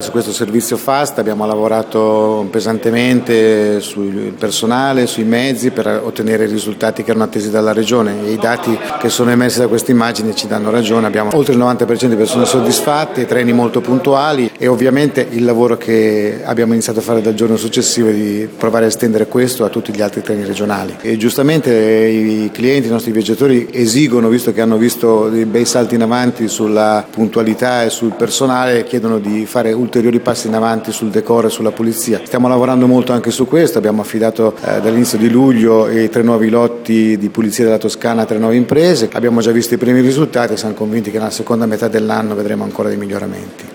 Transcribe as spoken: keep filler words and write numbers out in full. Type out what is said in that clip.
su questo servizio Fast, abbiamo lavorato pesantemente sul personale, sui mezzi per ottenere i risultati che erano attesi dalla Regione e i dati che sono emersi da queste immagini ci danno ragione. Abbiamo oltre il novanta per cento di persone soddisfatte, treni molto puntuali e ovviamente il lavoro che abbiamo iniziato a fare dal giorno successivo è di provare a estendere questo a tutti gli altri treni regionali. E giustamente i clienti, i nostri viaggiatori esigono, visto che hanno visto dei bei salti in avanti sulla puntualità e sul personale, chiedono di fare ulteriori passi in avanti sul decoro e sulla pulizia. Stiamo lavorando molto anche su questo, abbiamo affidato eh, dall'inizio di luglio i tre nuovi lotti di pulizia della Toscana a tre nuove imprese, abbiamo già visto i primi risultati e siamo convinti che nella seconda metà dell'anno vedremo ancora dei miglioramenti.